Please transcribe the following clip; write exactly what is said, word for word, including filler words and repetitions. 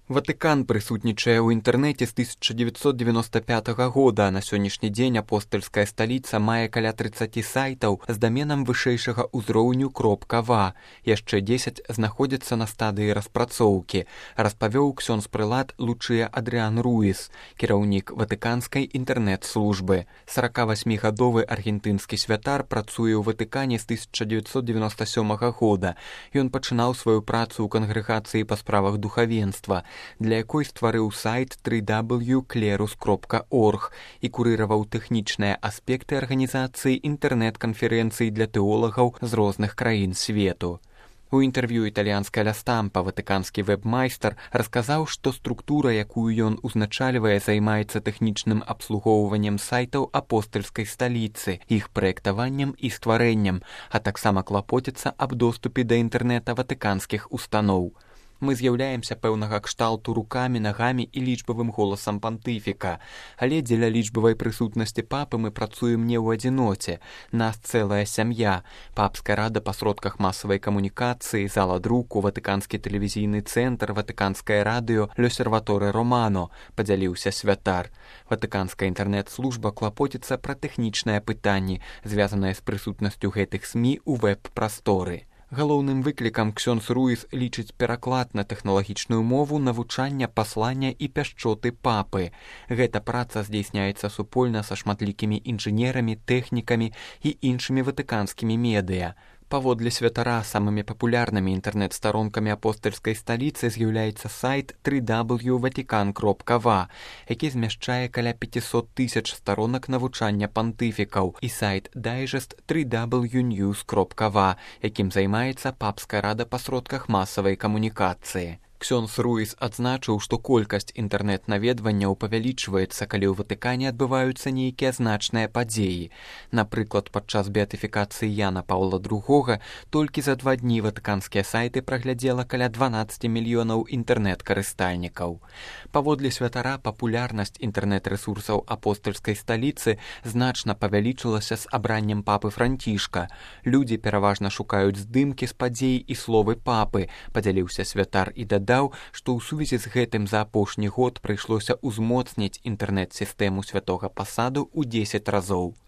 Ватыкан прысутнічае ў інтэрнэце з тысяча дзевяцьсот дзевяноста пятага года. На сённяшні дзень апостальская сталіца мае каля трыццаці сайтаў з даменам вышэйшага ўзроўню .ва. Яшчэ дзесяць знаходзяцца на стадыі распрацоўкі, распавёў ксёндз-прылад Лучыя Адрыан Руіс, кіраўнік ватыканскай інтэрнэт-службы. саракавасьмігадовы аргентынскі святар працуе ў Ватыкане з тысяча дзевяцьсот дзевяноста сёмага года. Ён пачынаў сваю працу ў кангрэгацыі па справах духавенства, для якой стварыў сайт тры дабл ю крапка клерус крапка орг і курыраваў тэхнічныя аспекты арганізацыі інтэрнэт-канферэнцый для тэолагаў з розных краін свету. У інтэрв'ю італьянская ля Стампа ватыканскі вэб-майстар расказаў, што структура, якую ён узначальвае, займаецца тэхнічным абслугоўваннем сайтаў апостальскай сталіцы, іх праектаваннем і стварэннем, а таксама клапоціцца аб доступе да інтэрнэта ватыканскіх устаноў. Мы з'яўляемся пэўнага кшталту рукамі, нагамі і лічбавым голасам пантыфіка, але дзеля лічбавай прысутнасці папы мы працуем не ў адзіноце. Нас цэлая сям'я. Папская рада па сродках масавай камунікацыі, зала друку, ватыканскі тэлевізійны цэнтр, ватыканскае радыё, l'Osservatore Romano, падзяліўся святар. Ватыканская інтэрнэт-служба клапоціцца пра тэхнічныя пытанні, звязаныя з прысутнасцю гэтых СМІ ў вэб-прасторы. Галоўным выклікам ксёндз Руіс лічыць пераклад на тэхналагічную мову навучання паслання і пяшчоты папы. Гэта праца здзейсняецца супольна са шматлікімі інжынерамі, тэхнікамі і іншымі ватыканскімі медыя. Паводле святара самымі папулярнымі інтэрнэт-старонкамі апостальскай сталіцы з'яўляецца сайт тры дабл ю ватикан крапка ва, які змяшчае каля пяцісот тысяч старонак навучання пантыфікаў, і сайт дайджэст тры дабл ю ньюс крапка ва, якім займаецца папская рада па сродках масавай камунікацыі. Ксёндз Руіс адзначыў, што колькасць інтэрнэт-наведванняў павялічваецца, калі ў Ватыкане адбываюцца нейкія значныя падзеі. Напрыклад, падчас беатыфікацыі Яна Паўла другога толькі за два дні ватыканскія сайты праглядзела каля дванаццаць мільёнаў інтэрнэт-карыстальнікаў. Паводле святара, папулярнасць інтэрнэт-рэсурсаў апостальскай сталіцы значна павялічылася з абраннем папы Францішка. Людзі пераважна шукаюць здымкі з падзей і словы папы, падзяліўся святар і дадаў, даў, што ў сувязі з гэтым за апошні год прыйшлося ўзмоцніць інтэрнэт-сістэму святога пасаду ў дзесяць разоў.